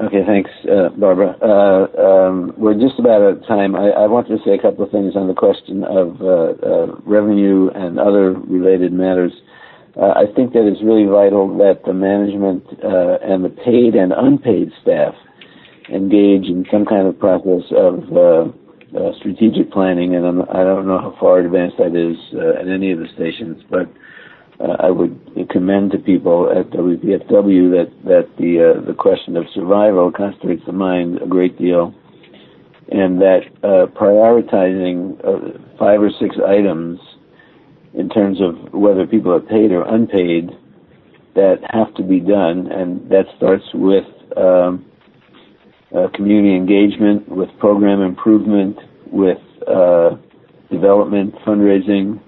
Okay, thanks, Barbara. We're just about out of time. I wanted to say a couple of things on the question of revenue and other related matters. I think that it's really vital that the management and the paid and unpaid staff engage in some kind of process of strategic planning, and I don't know how far advanced that is at any of the stations, but I would commend to people at WPFW that the question of survival concentrates the mind a great deal, and that prioritizing 5 or 6 items in terms of whether people are paid or unpaid that have to be done, and that starts with community engagement, with program improvement, with development, fundraising,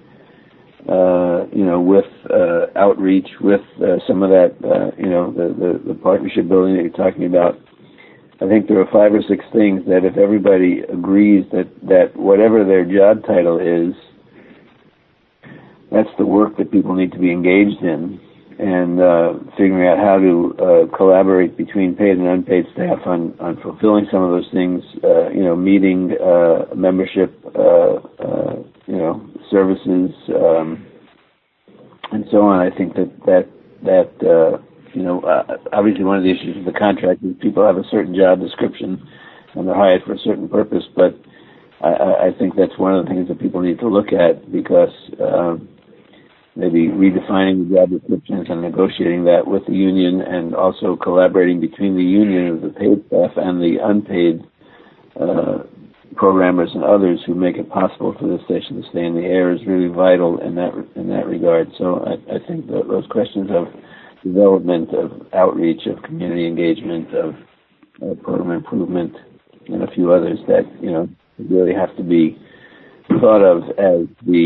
with outreach, with some of that, the partnership building that you're talking about. I think there are 5 or 6 things that if everybody agrees that whatever their job title is, that's the work that people need to be engaged in, and figuring out how to collaborate between paid and unpaid staff on fulfilling some of those things, meeting, membership, services, and so on. I think that obviously one of the issues with the contract is people have a certain job description and they're hired for a certain purpose, but I think that's one of the things that people need to look at, because maybe redefining the job descriptions and negotiating that with the union, and also collaborating between the union of the paid staff and the unpaid programmers and others who make it possible for the station to stay in the air is really vital in that regard. So I think that those questions of development, of outreach, of community engagement, of program improvement, and a few others that really have to be thought of as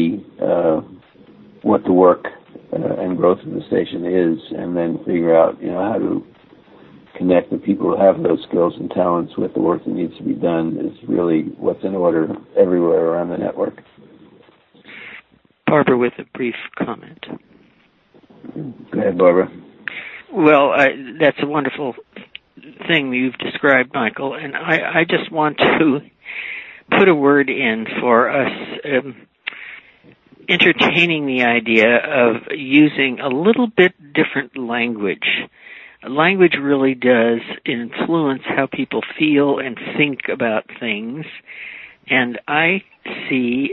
what the work and growth of the station is, and then figure out how to connect the people who have those skills and talents with the work that needs to be done is really what's in order everywhere around the network. Barbara, with a brief comment. Go ahead, Barbara. Well, that's a wonderful thing you've described, Michael, and I just want to put a word in for us entertaining the idea of using a little bit different language. Language really does influence how people feel and think about things. And I see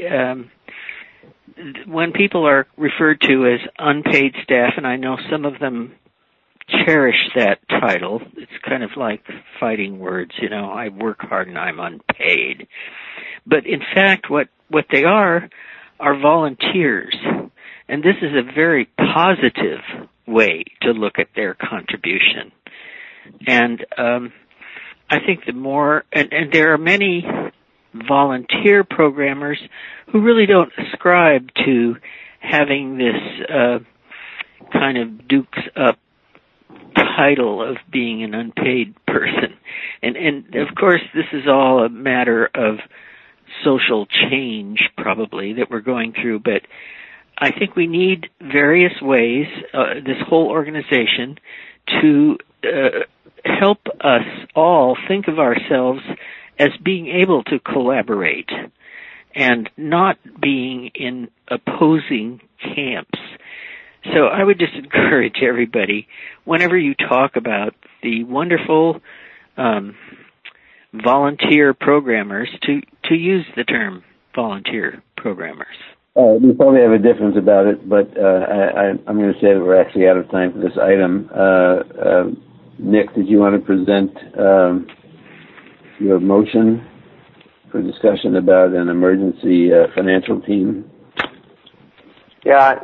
when people are referred to as unpaid staff, and I know some of them cherish that title. It's kind of like fighting words, I work hard and I'm unpaid. But in fact, what they are volunteers. And this is a very positive way to look at their contribution. And I think the more, and there are many volunteer programmers who really don't ascribe to having this kind of dukes up title of being an unpaid person. And of course, this is all a matter of social change, probably, that we're going through, but I think we need various ways, this whole organization, to help us all think of ourselves as being able to collaborate and not being in opposing camps. So I would just encourage everybody, whenever you talk about the wonderful volunteer programmers, to use the term volunteer programmers. We probably have a difference about it, but I'm going to say that we're actually out of time for this item. Nick, did you want to present your motion for discussion about an emergency financial team? Yeah,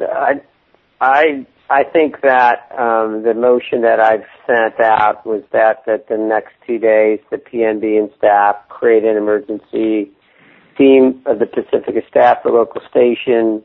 I think that the motion that I've sent out was that the next 2 days the PNB and staff create an emergency team of the Pacifica staff, the local station,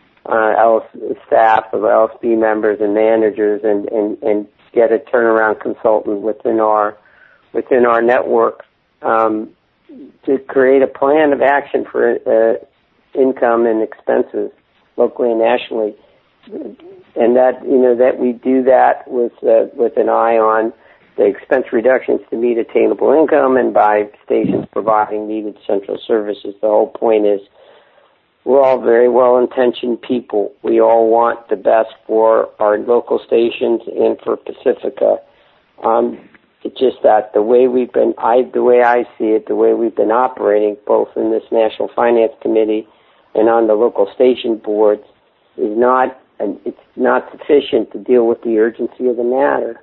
staff of LSB members and managers, and get a turnaround consultant within our network to create a plan of action for income and expenses locally and nationally, and that we do that with an eye on the expense reductions to meet attainable income and by stations providing needed central services. The whole point is we're all very well-intentioned people. We all want the best for our local stations and for Pacifica. It's just that the way I see it, the way we've been operating, both in this National Finance Committee and on the local station boards, is not sufficient to deal with the urgency of the matter.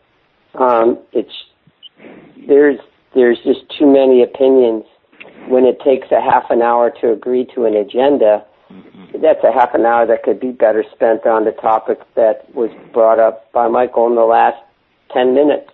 There's just too many opinions. When it takes a half an hour to agree to an agenda, that's a half an hour that could be better spent on the topic that was brought up by Michael in the last 10 minutes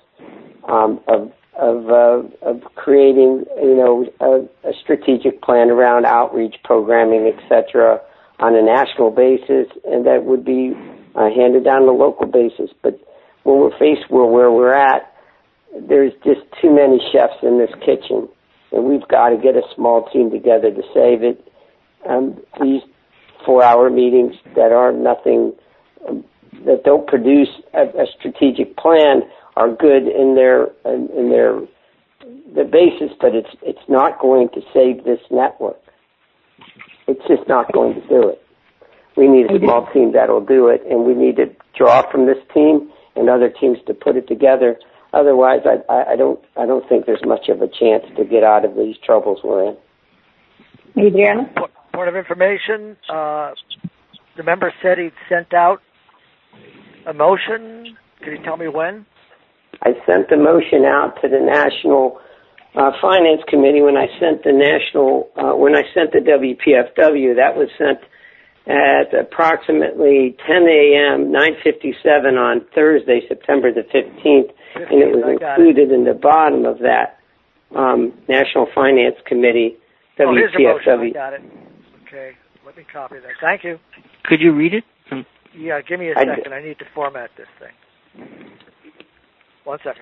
of creating, a strategic plan around outreach programming, etc., on a national basis, and that would be handed down on a local basis. But when we're faced with where we're at, there's just too many chefs in this kitchen, and we've got to get a small team together to save it. These 4-hour meetings that are nothing, that don't produce a strategic plan, are good in their basis, but it's not going to save this network. It's just not going to do it. We need a small team that'll do it, and we need to draw from this team and other teams to put it together. Otherwise, I don't think there's much of a chance to get out of these troubles we're in. Adriana? Point of information, the member said he'd sent out a motion. Could you tell me when? I sent the motion out to the National Finance Committee when I sent the WPFW. That was sent at approximately 10 a.m., 9:57 on Thursday, September the 15th, and it was included in the bottom of that National Finance Committee, WPFW. Here's the motion. I got it. Okay, let me copy that. Thank you. Could you read it? Yeah, give me a second. I need to format this thing. 1 second.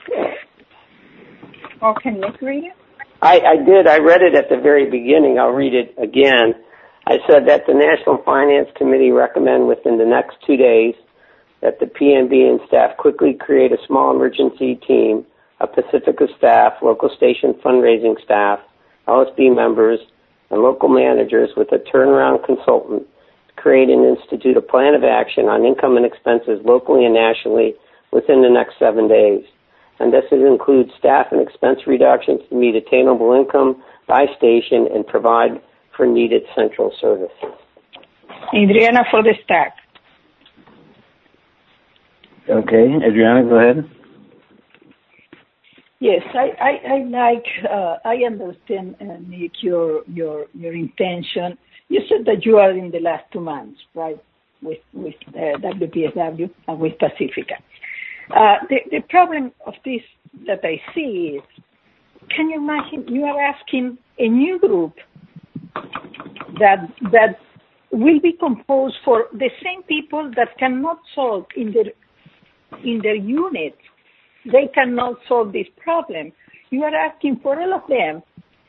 Oh, can Nick read it? I did. I read it at the very beginning. I'll read it again. I said that the National Finance Committee recommend within the next 2 days that the PNB and staff quickly create a small emergency team of Pacifica staff, local station fundraising staff, LSB members, and local managers with a turnaround consultant to create and institute a plan of action on income and expenses locally and nationally within the next 7 days. And this would include staff and expense reductions to meet attainable income by station and provide for needed central services. Adriana for the stack. Okay, Adriana, go ahead. Yes, I understand, Nick, your intention. You said that you are in the last 2 months, right, with WPSW and with Pacifica. The problem of this that I see is, can you imagine you are asking a new group that will be composed for the same people that cannot solve in their units. They cannot solve this problem. You are asking for all of them,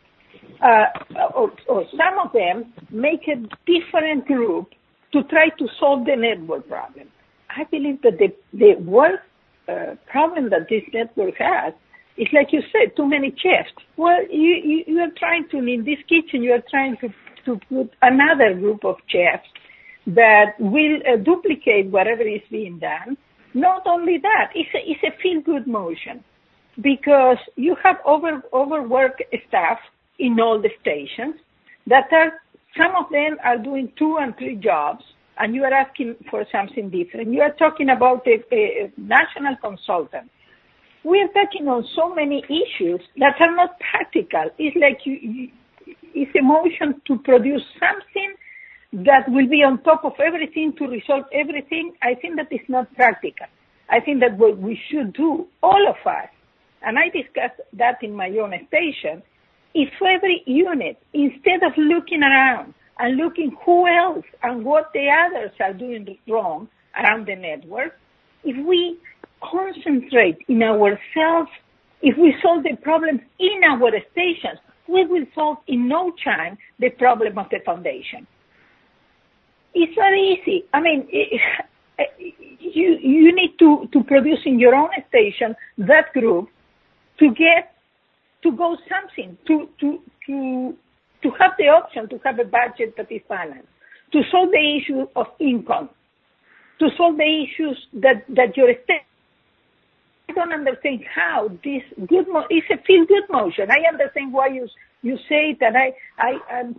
or some of them, make a different group to try to solve the network problem. I believe that the worst problem that this network has is, like you said, too many chefs. Well, you are trying to, in this kitchen, you are trying to put another group of chefs that will duplicate whatever is being done. Not only that, it's a feel-good motion because you have overworked staff in all the stations some of them are doing 2 and 3 jobs, and you are asking for something different. You are talking about a national consultant. We are touching on so many issues that are not practical. It's like it's a motion to produce something that will be on top of everything to resolve everything. I think that is not practical. I think that what we should do, all of us, and I discussed that in my own station, if every unit, instead of looking around and looking who else and what the others are doing wrong around the network, if we concentrate in ourselves, if we solve the problems in our stations, we will solve in no time the problem of the foundation. It's very easy. I mean, you need to produce in your own station that group to go something, to have the option to have a budget that is balanced, to solve the issue of income, to solve the issues that your state. I don't understand how this it's a feel-good motion. I understand why you say that. I'm.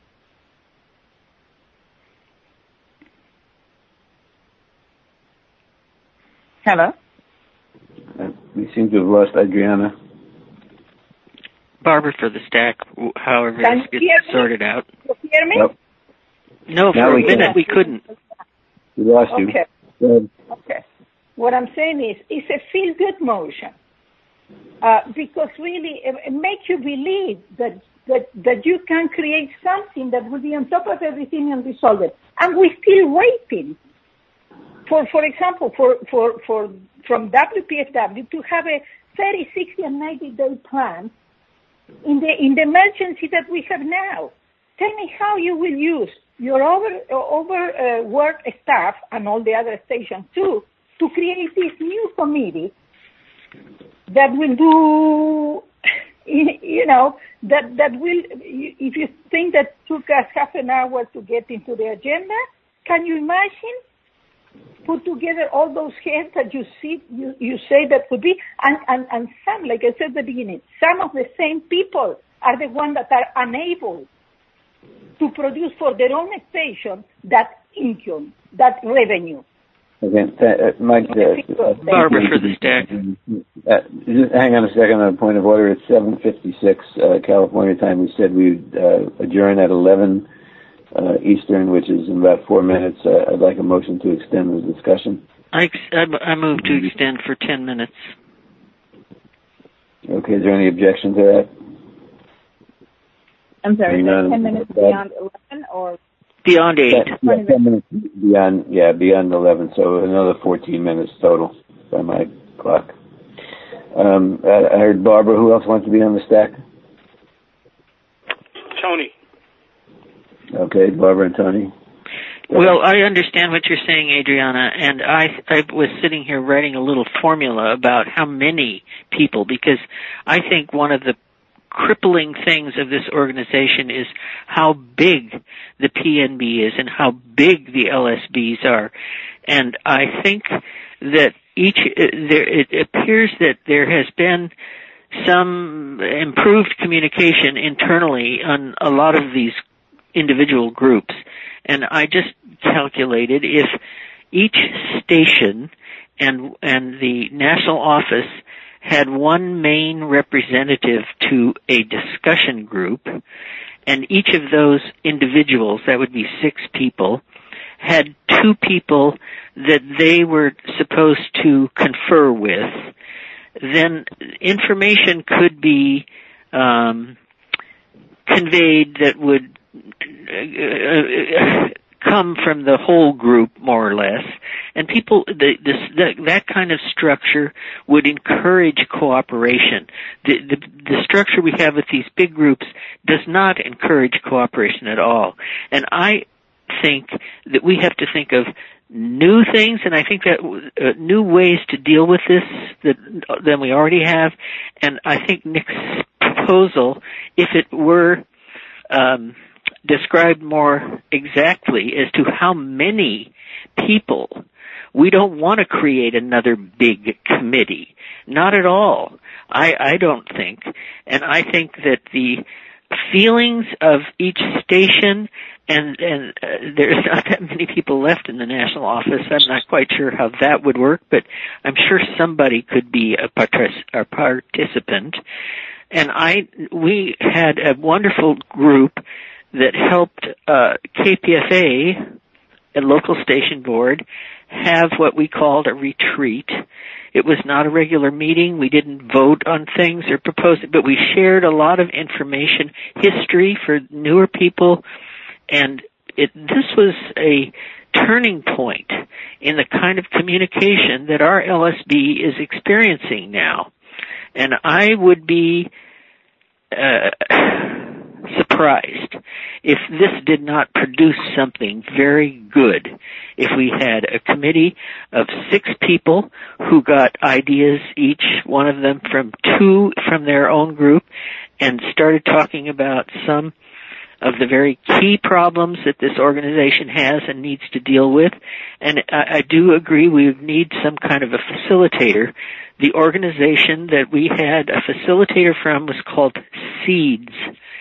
Hello? We seem to have lost Adriana. Barbara for the stack, however this gets sorted out. You hear me? Yep. No, for a minute we couldn't. We lost you. Okay. Okay. What I'm saying is, it's a feel-good motion. Because really, it makes you believe that you can create something that will be on top of everything and resolve it. And we're still waiting for example, from WPSW to have a 30, 60, and 90-day plan in the emergency that we have now. Tell me how you will use your overwork staff and all the other stations too to create this new committee that will do, that will, if you think that took us half an hour to get into the agenda, can you imagine? Put together all those heads that you say that could be, and some, like I said at the beginning, some of the same people are the ones that are unable to produce for their own station that income, that revenue. Okay, Mike. Barbara for the stack. Just hang on a second on a point of order. It's 7:56 California time. We said we'd adjourn at 11 Eastern, which is in about 4 minutes. I'd like a motion to extend the discussion. I move to extend for 10 minutes. Okay, is there any objection to that? I'm sorry, 10 minutes beyond 11 or? Beyond 8. Yeah, 10 minutes beyond 11, so another 14 minutes total by my clock. I heard Barbara. Who else wants to be on the stack? Tony. Okay, Barbara and Tony. Well, I understand what you're saying, Adriana, and I was sitting here writing a little formula about how many people, because I think one of the crippling things of this organization is how big the PNB is and how big the LSBs are. And I think that it appears that there has been some improved communication internally on a lot of these individual groups. And I just calculated if each station and the national office had one main representative to a discussion group, and each of those individuals, that would be 6 people, had 2 people that they were supposed to confer with, then information could be conveyed that would come from the whole group, more or less, and people. That kind of structure would encourage cooperation. The structure we have with these big groups does not encourage cooperation at all, and I think that we have to think of new things, and I think that new ways to deal with this than we already have. And I think Nick's proposal, if it were described more exactly as to how many people, we don't want to create another big committee. Not at all. I don't think. And I think that the feelings of each station, and there's not that many people left in the national office. I'm not quite sure how that would work, but I'm sure somebody could be a participant. And we had a wonderful group that helped KPFA, a local station board, have what we called a retreat. It was not a regular meeting. We didn't vote on things or propose it, but we shared a lot of information, history for newer people, and this was a turning point in the kind of communication that our LSB is experiencing now. And I would be surprised surprised if this did not produce something very good. If we had a committee of 6 people who got ideas, each one of them from 2 from their own group, and started talking about some of the very key problems that this organization has and needs to deal with. And I do agree we need some kind of a facilitator. The organization that we had a facilitator from was called SEEDS,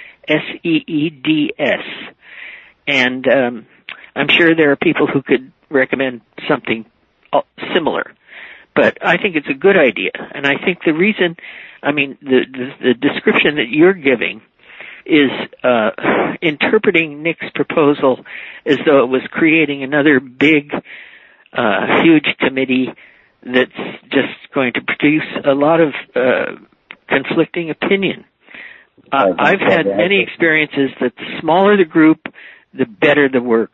SEEDS. And I'm sure there are people who could recommend something similar. But I think it's a good idea. And I think the reason, the description that you're giving is interpreting Nick's proposal as though it was creating another big, huge committee that's just going to produce a lot of conflicting opinion. I've had many experiences that the smaller the group, the better the work.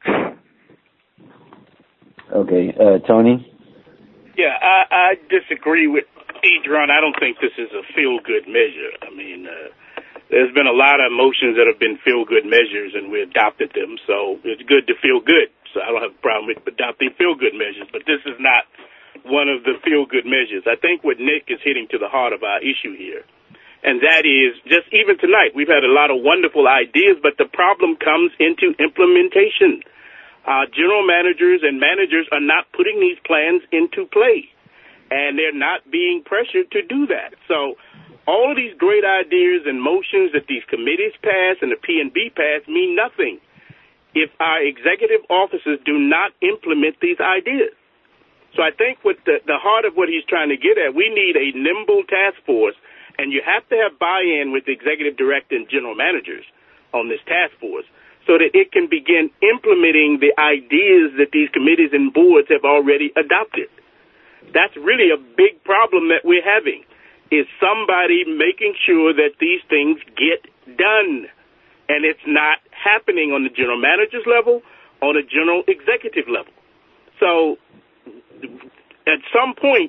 Okay, Tony? Yeah, I disagree with Adrian. I don't think this is a feel-good measure. There's been a lot of motions that have been feel-good measures, and we adopted them, so it's good to feel good. So I don't have a problem with adopting feel-good measures, but this is not one of the feel-good measures. I think what Nick is hitting to the heart of our issue here, and that is just even tonight, we've had a lot of wonderful ideas, but the problem comes into implementation. General managers and managers are not putting these plans into play, and they're not being pressured to do that. So all of these great ideas and motions that these committees pass and the P&B pass mean nothing if our executive officers do not implement these ideas. So I think what the heart of what he's trying to get at, we need a nimble task force, and you have to have buy-in with the executive director and general managers on this task force so that it can begin implementing the ideas that these committees and boards have already adopted. That's really a big problem that we're having, is somebody making sure that these things get done. And it's not happening on the general manager's level, on a general executive level. So at some point,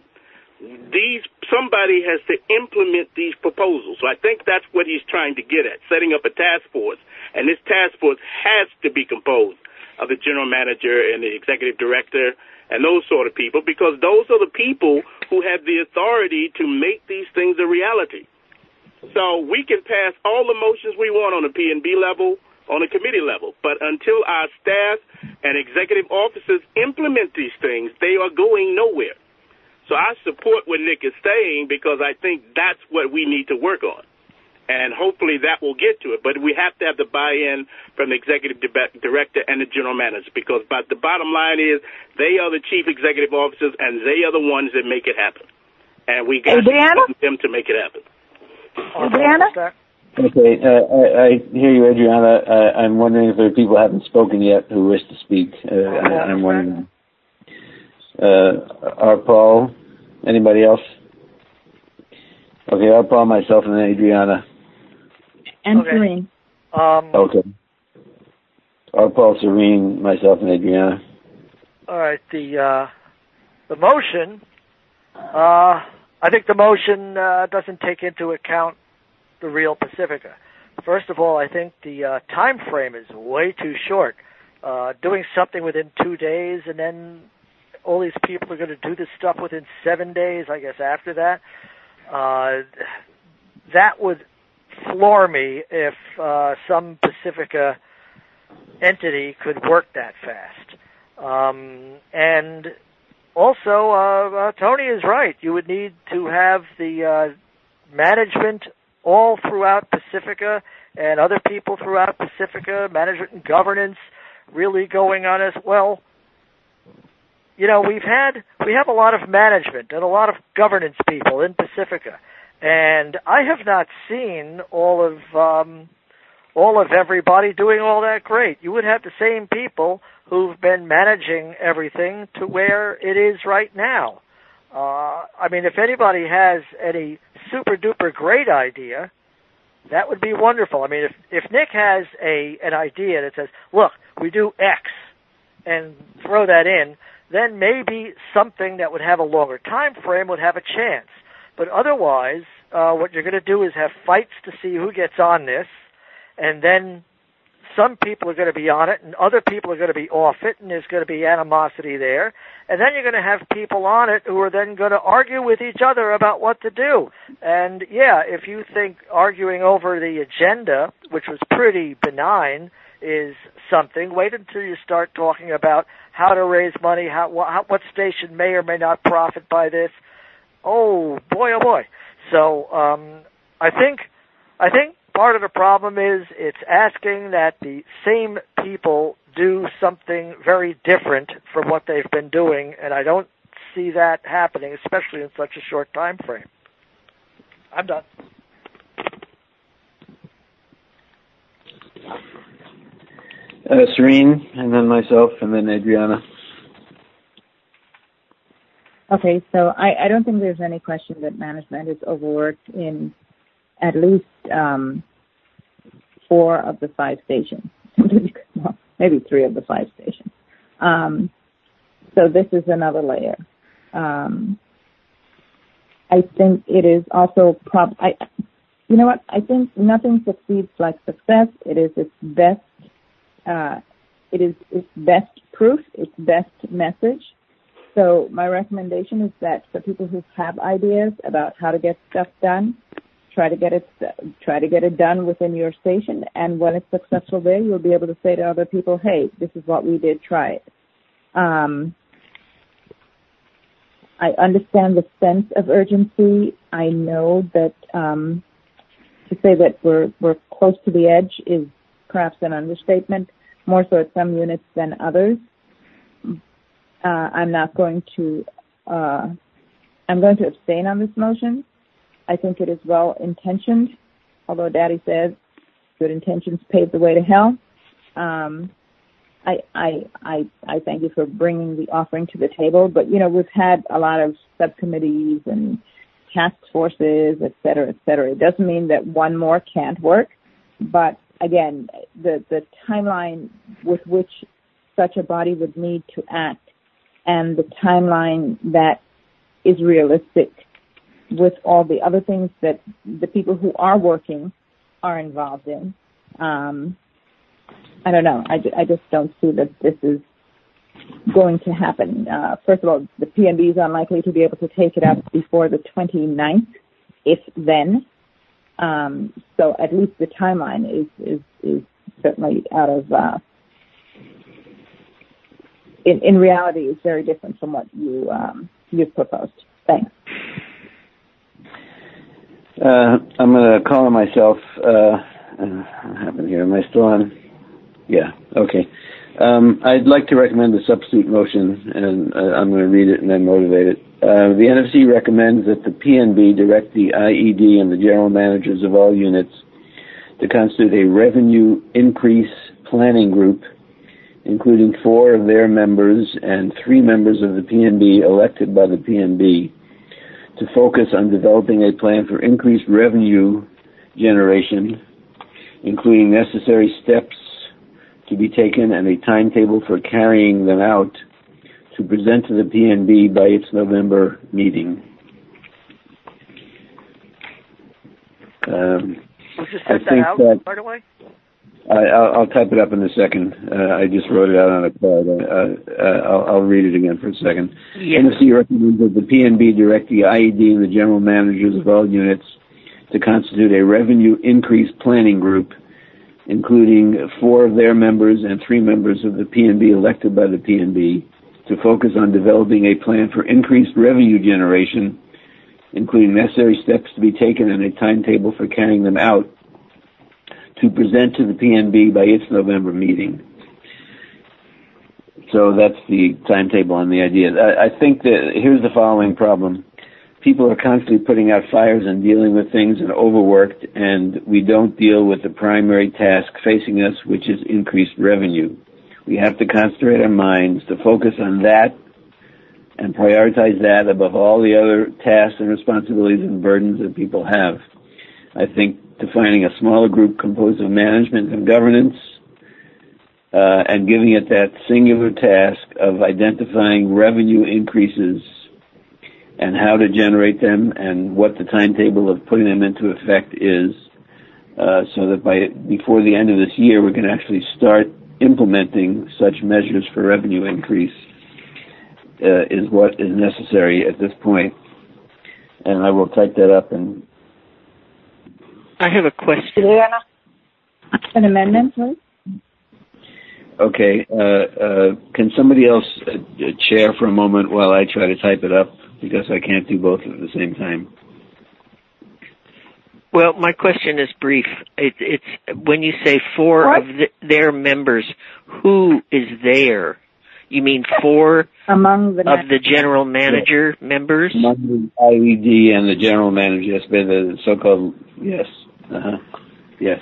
somebody has to implement these proposals. So I think that's what he's trying to get at, setting up a task force. And this task force has to be composed of the general manager and the executive director and those sort of people, because those are the people who have the authority to make these things a reality. So we can pass all the motions we want on a P&B level, on a committee level, but until our staff and executive officers implement these things, they are going nowhere. So I support what Nick is saying, because I think that's what we need to work on. And hopefully that will get to it. But we have to have the buy-in from the executive director and the general manager, because the bottom line is they are the chief executive officers, and they are the ones that make it happen. And we got to help them to make it happen. Adriana? Okay, I hear you, Adriana. I'm wondering if there are people who haven't spoken yet who wish to speak. I'm wondering. Paul, anybody else? Okay, Paul, myself, and then Adriana. And Serene. Okay. Paul, Serene, myself, and Adriana. All right. The motion. I think the motion doesn't take into account the real Pacifica. First of all, I think the time frame is way too short. Doing something within 2 days, and then all these people are going to do this stuff within 7 days, I guess, after that. That would floor me if some Pacifica entity could work that fast. And also, Tony is right. You would need to have the management all throughout Pacifica and other people throughout Pacifica, management and governance, really going on as well. You know, we have a lot of management and a lot of governance people in Pacifica, and I have not seen all of everybody doing all that great. You would have the same people who've been managing everything to where it is right now. I mean, if anybody has any super duper great idea, that would be wonderful. I mean, if Nick has an idea that says, look, we do X, and throw that in, then maybe something that would have a longer time frame would have a chance. But otherwise, what you're going to do is have fights to see who gets on this, and then some people are going to be on it and other people are going to be off it, and there's going to be animosity there. And then you're going to have people on it who are then going to argue with each other about what to do. And yeah, if you think arguing over the agenda, which was pretty benign, is something, wait until you start talking about how to raise money, what station may or may not profit by this. Oh boy. So I think part of the problem is it's asking that the same people do something very different from what they've been doing, and I don't see that happening, especially in such a short time frame. I'm done. Serene, and then myself, and then Adriana. Okay, so I don't think there's any question that management is overworked in at least 4 of the 5 stations. Well, maybe 3 of the 5 stations. So this is another layer. I think it is also you know what? I think nothing succeeds like success. It is its best. It is its best proof, its best message. So my recommendation is that for people who have ideas about how to get stuff done, try to get it done within your station, and when it's successful there, you'll be able to say to other people, hey, this is what we did, try it. I understand the sense of urgency. I know that to say that we're close to the edge is perhaps an understatement, more so at some units than others. I'm going to abstain on this motion. I think it is well-intentioned, although Daddy says good intentions pave the way to hell. I thank you for bringing the offering to the table, but, we've had a lot of subcommittees and task forces, et cetera, et cetera. It doesn't mean that one more can't work, but, again, the timeline with which such a body would need to act and the timeline that is realistic with all the other things that the people who are working are involved in. I don't know. I just don't see that this is going to happen. First of all, the PNB is unlikely to be able to take it up before the 29th, if then. So at least the timeline is certainly out of... In reality, it's very different from what you've proposed. Thanks. I'm going to call on myself. What happened here? Am I still on? Yeah. Okay. I'd like to recommend the substitute motion, and I'm going to read it and then motivate it. The NFC recommends that the PNB direct the IED and the general managers of all units to constitute a revenue increase planning group, including 4 of their members and 3 members of the PNB elected by the PNB, to focus on developing a plan for increased revenue generation, including necessary steps to be taken and a timetable for carrying them out, to present to the PNB by its November meeting. Would you set that out, by the way? I'll type it up in a second. I just wrote it out on a card. I'll read it again for a second. Yes. NFC recommends that the PNB direct the IED and the general managers of all units to constitute a revenue increase planning group, including 4 of their members and 3 members of the PNB elected by the PNB, to focus on developing a plan for increased revenue generation, including necessary steps to be taken and a timetable for carrying them out, to present to the PNB by its November meeting. So that's the timetable and the idea. I think that here's the following problem. People are constantly putting out fires and dealing with things and overworked, and we don't deal with the primary task facing us, which is increased revenue. We have to concentrate our minds to focus on that and prioritize that above all the other tasks and responsibilities and burdens that people have. I think defining a smaller group composed of management and governance and giving it that singular task of identifying revenue increases and how to generate them and what the timetable of putting them into effect is so that before the end of this year, we can actually start implementing such measures for revenue increase is what is necessary at this point. And I will type that up. And I have a question. An amendment, please? Okay. Can somebody else chair for a moment while I try to type it up, because I can't do both at the same time? Well, my question is brief. It's when you say four of their members, who is there? You mean four among the general manager members? Among the IED and the general manager, yes, the so-called, yes. Yes.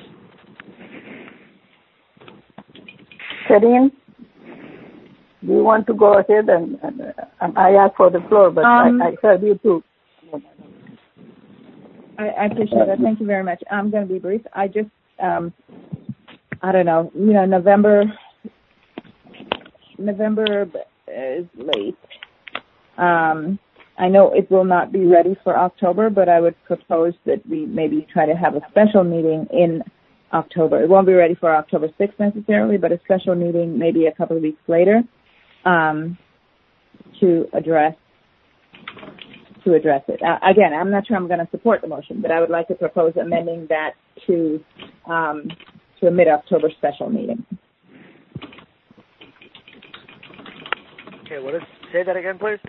Karim, do you want to go ahead? And I asked for the floor, but I heard you too. I appreciate that. Thank you very much. I'm going to be brief. I just, I don't know, November is late. I know it will not be ready for October, but I would propose that we maybe try to have a special meeting in October. It won't be ready for October 6th necessarily, but a special meeting maybe a couple of weeks later to address it. Again, I'm not sure I'm going to support the motion, but I would like to propose amending that to a mid-October special meeting. Okay, say that again, please.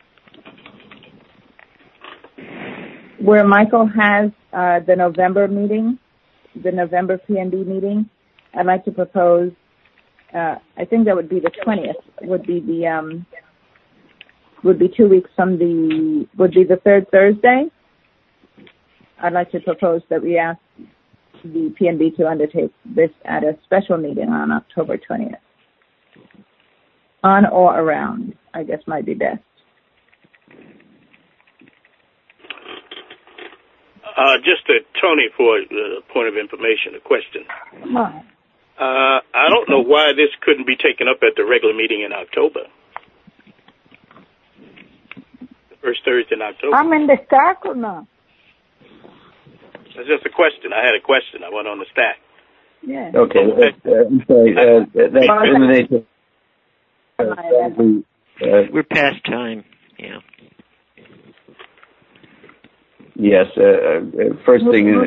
Where Michael has the November meeting, the November PNB meeting, I'd like to propose, I think that would be the 20th, would be 2 weeks from would be the third Thursday. I'd like to propose that we ask the PNB to undertake this at a special meeting on October 20th. On or around, I guess might be best. Just to Tony, for a point of information, a question. I don't know why this couldn't be taken up at the regular meeting in October. The first Thursday in October. I'm in the stack or not? That's just a question. I had a question. I went on the stack. Yeah. Okay. I'm sorry. That's we're past time. Yeah. Yes. First thing is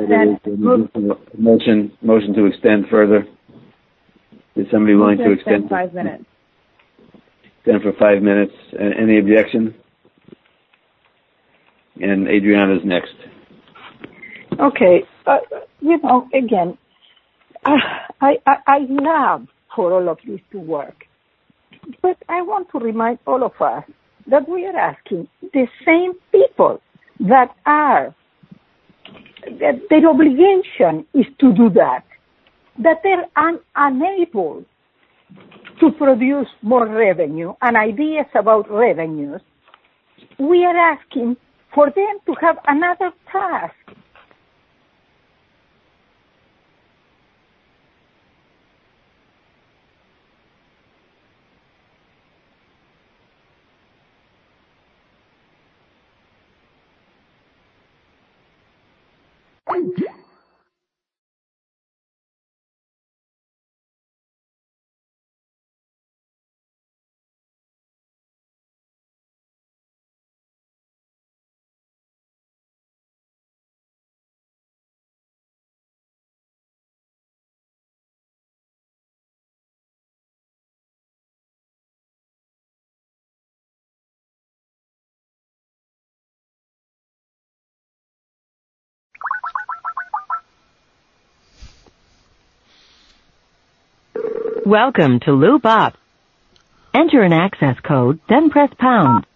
motion to extend further. Is somebody willing to extend 5 minutes? Extend for 5 minutes. Any objection? And Adriana's next. Okay. Again, I love for all of this to work, but I want to remind all of us that we are asking the same people that their obligation is to do that they're unable to produce more revenue and ideas about revenues. We are asking for them to have another task. Welcome to Loop Up. Enter an access code, then press pound.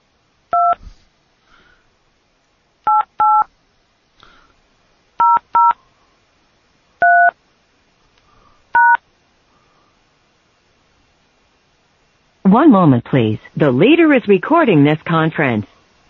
One moment, please. The leader is recording this conference.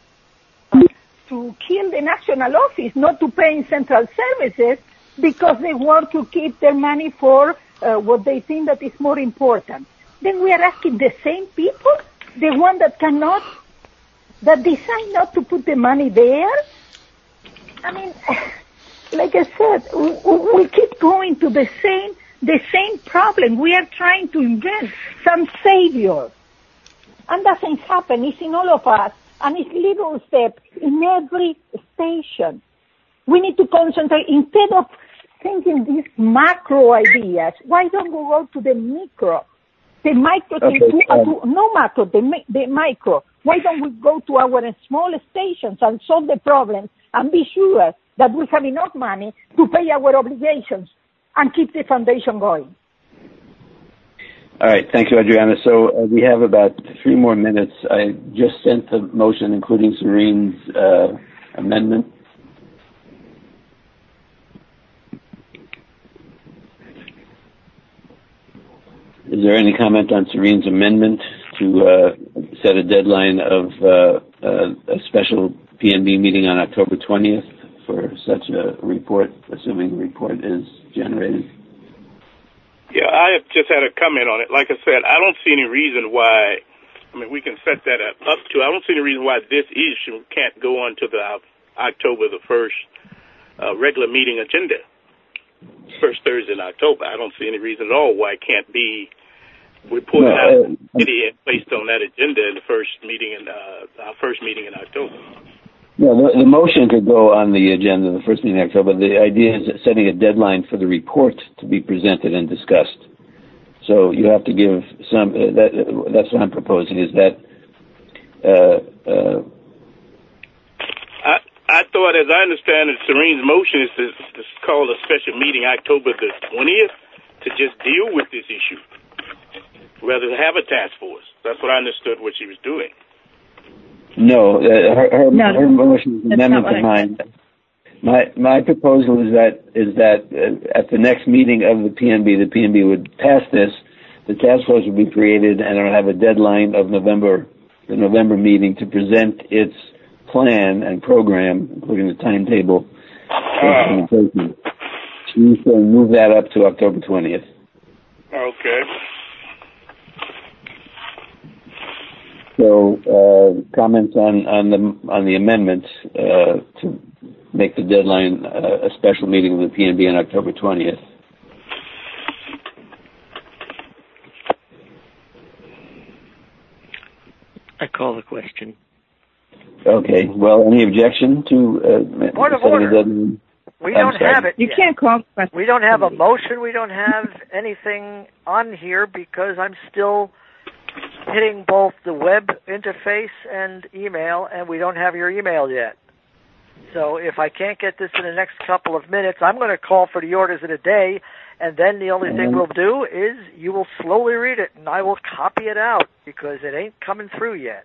To kill the national office, not to pay in central services, because they want to keep their money for what they think that is more important. Then we are asking the same people, the one that decide not to put the money there. I mean, like I said, we keep going to the same problem. We are trying to invent some savior. And doesn't happen. It's in all of us. And it's little steps in every station. We need to concentrate, instead of thinking these macro ideas, why don't we go to the micro? The micro, no macro, the micro. Why don't we go to our small stations and solve the problems and be sure that we have enough money to pay our obligations and keep the foundation going? All right. Thank you, Adriana. So we have about 3 more minutes. I just sent the motion, including Serene's amendment. Is there any comment on Serene's amendment to set a deadline of a special PNB meeting on October 20th for such a report, assuming the report is generated? Yeah, I have just had a comment on it. Like I said, I don't see any reason why, we can set that up to, I don't see any reason why this issue can't go on to the October the 1st regular meeting agenda. First Thursday in October. I don't see any reason at all why it can't be reported out based on that agenda in the first meeting in our first meeting in October. Yeah, the motion could go on the agenda the first meeting in October. The idea is setting a deadline for the report to be presented and discussed. So you have to give some. That's what I'm proposing. Is that. I thought, as I understand it, Serene's motion is to call a special meeting October the 20th to just deal with this issue, rather than have a task force. That's what I understood what she was doing. No, her motion is an amendment to mine. My proposal is that at the next meeting of the PNB would pass this. The task force would be created, and it'll have a deadline of the November meeting to present its plan and program, including the timetable. You can move that up to October 20th. Okay. So, comments on the amendment to make the deadline a special meeting of the PNB on October 20th. I call the question. Okay. Well, any objection to point of order? We don't have it. You can't call the question. We don't have a motion. We don't have anything on here because I'm still hitting both the web interface and email, and we don't have your email yet. So if I can't get this in the next couple of minutes, I'm going to call for the orders in a day, and then the only thing we'll do is you will slowly read it, and I will copy it out because it ain't coming through yet.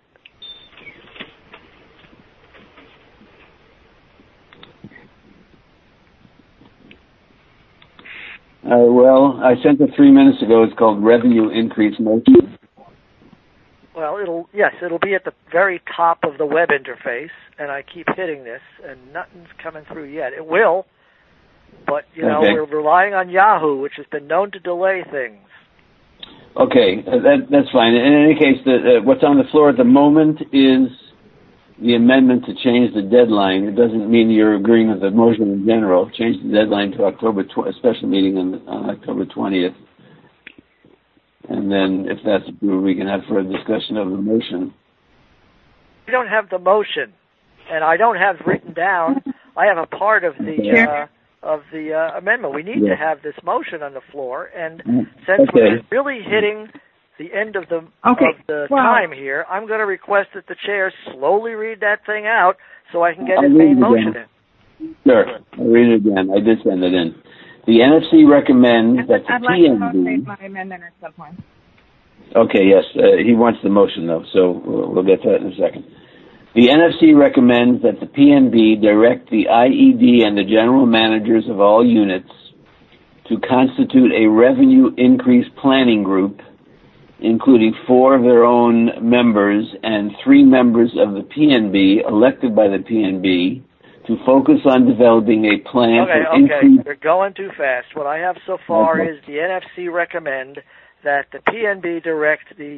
Well, I sent it 3 minutes ago. It's called Revenue Increase Motion. Well, it'll be at the very top of the web interface, and I keep hitting this, and nothing's coming through yet. It will, but, we're relying on Yahoo, which has been known to delay things. Okay, that's fine. In any case, what's on the floor at the moment is the amendment to change the deadline. It doesn't mean you're agreeing with the motion in general. Change the deadline to a special meeting on October 20th. And then, if that's approved, we can have further discussion of the motion. We don't have the motion, and I don't have written down. I have a part of the amendment. We need to have this motion on the floor, and since we're really hitting the end of the time here, I'm going to request that the chair slowly read that thing out so I can get his main motion in. Sure, I'll read it again. I did send it in. The NFC recommends that the PNB... my amendment at some point. Okay, yes. He wants the motion, though, so we'll get to that in a second. The NFC recommends that the PNB direct the IED and the general managers of all units to constitute a revenue increase planning group, including 4 of their own members and 3 members of the PNB elected by the PNB, to focus on developing a plan for increase... Okay, you're going too fast. What I have so far is the NFC recommend that the PNB direct the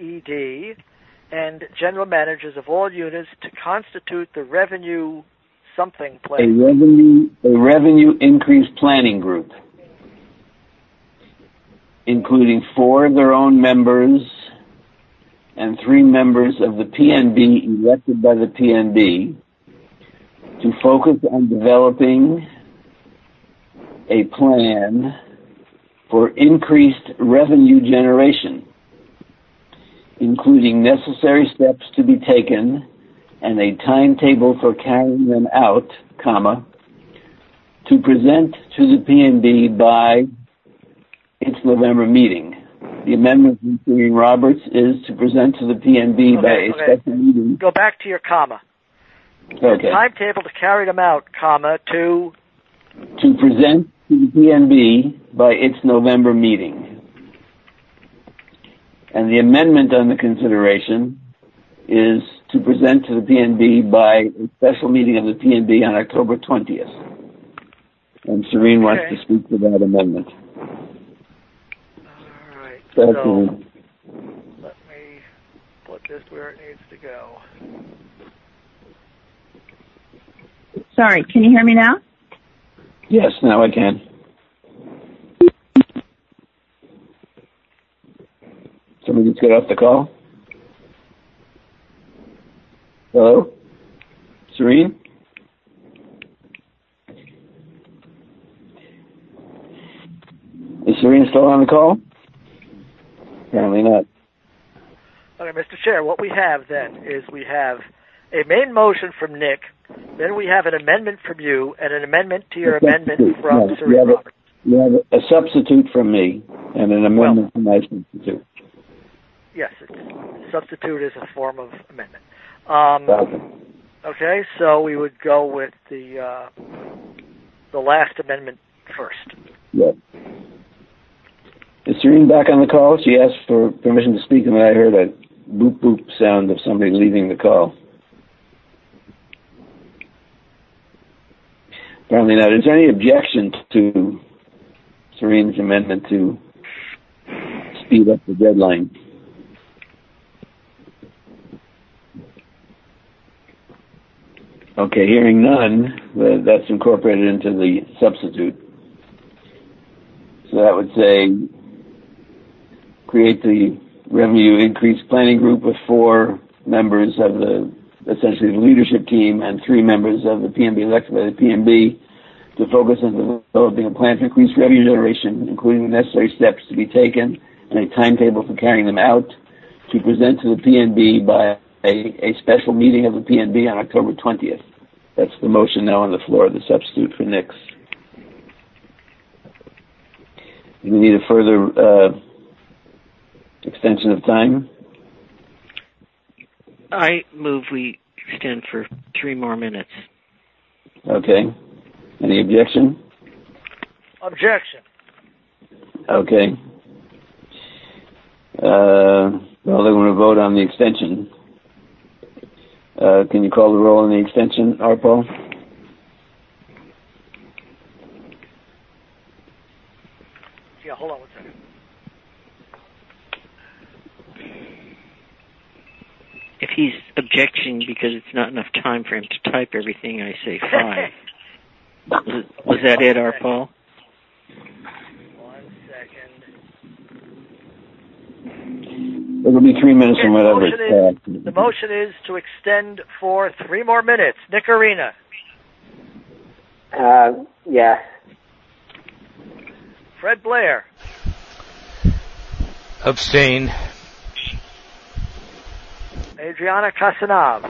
IED and general managers of all units to constitute the revenue something A planning. revenue increase planning group, including 4 of their own members and 3 members of the PNB elected by the PNB, to focus on developing a plan for increased revenue generation, including necessary steps to be taken and a timetable for carrying them out, to present to the PNB by its November meeting. The amendment from Serene Roberts is to present to the PNB by a special meeting. Go back to your comma. Okay. Timetable to carry them out, to present to the PNB by its November meeting. And the amendment on the consideration is to present to the PNB by a special meeting of the PNB on October 20th. And Serene wants to speak to that amendment. All right. So, let me put this where it needs to go. Sorry, can you hear me now? Yes, now I can. Somebody just got off the call? Hello? Serene? Is Serene still on the call? Apparently not. Okay, Mr. Chair, what we have then is we have a main motion from Nick, then we have an amendment from you, and an amendment to your amendment from Serene Roberts. You have a substitute from me, and an amendment from my substitute. Yes, substitute is a form of amendment. Okay, so we would go with the last amendment first. Yes. Is Serene back on the call? She asked for permission to speak, and then I heard a boop boop sound of somebody leaving the call. Apparently not. Is there any objection to Serene's amendment to speed up the deadline? Okay, hearing none, that's incorporated into the substitute. So that would say, create the revenue increase planning group with 4 members of essentially the leadership team and 3 members of the PNB elected by the PNB to focus on developing a plan for increased revenue generation, including the necessary steps to be taken and a timetable for carrying them out, to present to the PNB by a special meeting of the PNB on October 20th. That's the motion now on the floor, the substitute for Nick's. Do we need a further extension of time? I move we extend for 3 more minutes. Okay. Any objection? Objection. Okay. Well, they're going to vote on the extension. Can you call the roll on the extension, Arpo? Yeah, hold on one second. If he's objecting because it's not enough time for him to type everything, I say 5. Was that it, Arpo? 1 second. It'll be 3 minutes from whatever it's The motion is to extend for 3 more minutes. Nick Arena. Yeah. Fred Blair. Abstain. Adriana Casanov.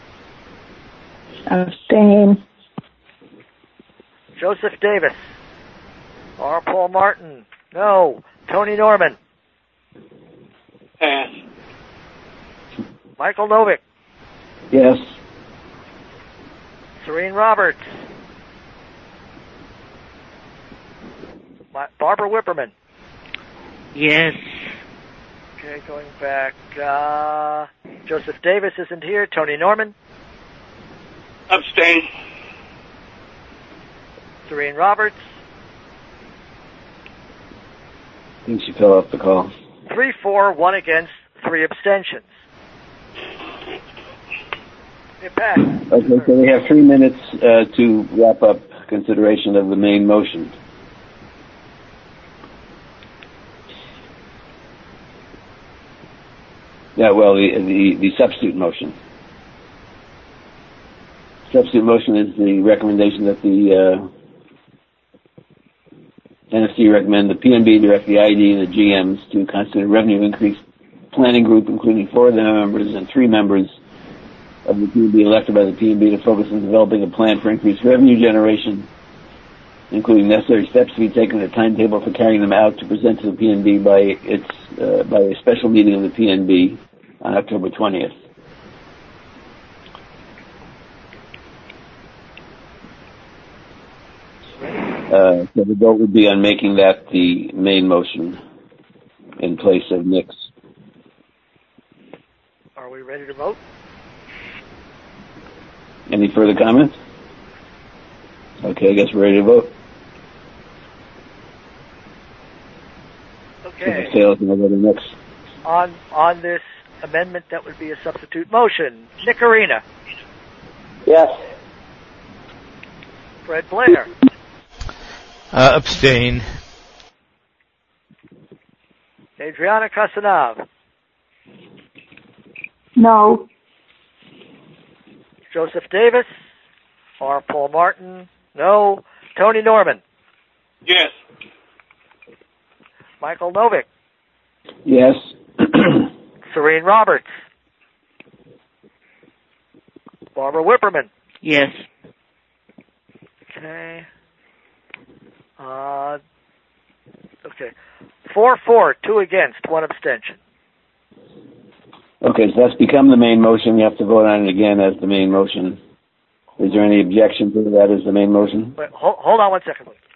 Abstain. Joseph Davis. R. Paul Martin. No. Tony Norman. Pass. Michael Novick. Yes. Serene Roberts. Barbara Whipperman. Yes. Okay, going back. Joseph Davis isn't here. Tony Norman. Abstain. Serene Roberts. I think she fell off the call. 3-4, 1 against, 3 abstentions. It passes. Okay, so we have 3 minutes to wrap up consideration of the main motion. Yeah, well, the substitute motion. Substitute motion is the recommendation that the NFC recommend the PNB direct the ID and the GMs to constitute a revenue increase planning group, including 4 of the members and 3 members of the PNB elected by the PNB to focus on developing a plan for increased revenue generation, including necessary steps to be taken, a timetable for carrying them out, to present to the PNB by a special meeting of the PNB on October 20th. So the vote would be on making that the main motion in place of Nick's. Are we ready to vote? Any further comments? Okay, I guess we're ready to vote. Okay. If it fails, then we'll go to Nick's. On this amendment, that would be a substitute motion. Nick Arena. Yes. Fred Blair. Abstain. Adriana Casanov. No. Joseph Davis. R. Paul Martin. No. Tony Norman. Yes. Michael Novick. Yes. Serene Roberts. Barbara Whipperman. Yes. Okay. Okay. 4-4, 2 against, 1 abstention. Okay, so that's become the main motion. You have to vote on it again as the main motion. Is there any objection to that as the main motion? Wait, hold on 1 second, please.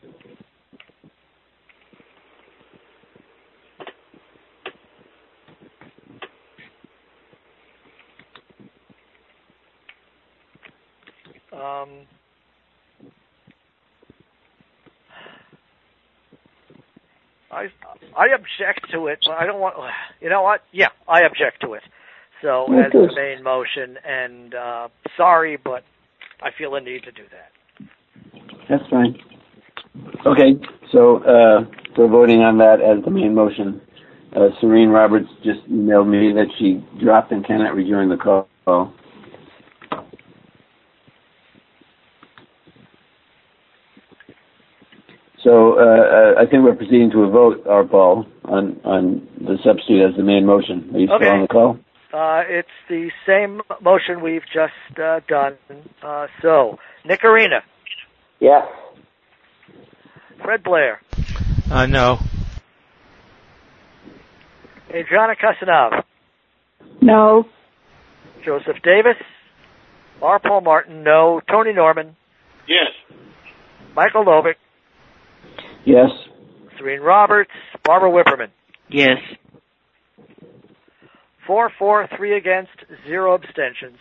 I object to it, but I don't want. You know what? Yeah, I object to it. So as the main motion, and sorry, but I feel a need to do that. That's fine. Okay, so we're voting on that as the main motion. Serene Roberts just emailed me that she dropped and cannot rejoin the call. So I think we're proceeding to a vote, Paul, on the substitute as the main motion. Are you still on the call? It's the same motion we've just done. So, Nick Arena. Yes. Fred Blair. No. Adriana Casanov. No. Joseph Davis. R. Paul Martin. No. Tony Norman. Yes. Michael Novick. Yes. Serene Roberts. Barbara Whipperman. Yes. 4-4, 3 against, 0 abstentions.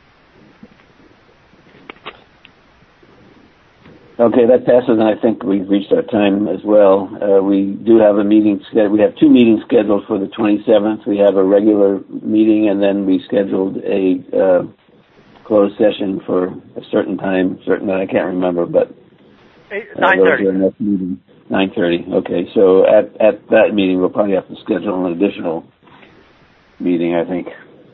Okay, that passes, and I think we've reached our time as well. We do have a meeting scheduled. We have 2 meetings scheduled for the 27th. We have a regular meeting, and then we scheduled a closed session for a certain time, certain that I can't remember, but 9:30. 9:30. Okay, so at that meeting, we'll probably have to schedule an additional meeting, I think.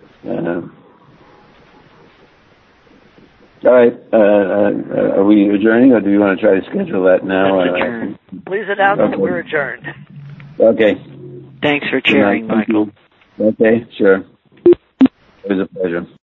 All right. Are we adjourning, or do you want to try to schedule that now? Please announce that we're adjourned. Okay. Thanks for chairing, Michael. Okay, sure. It was a pleasure.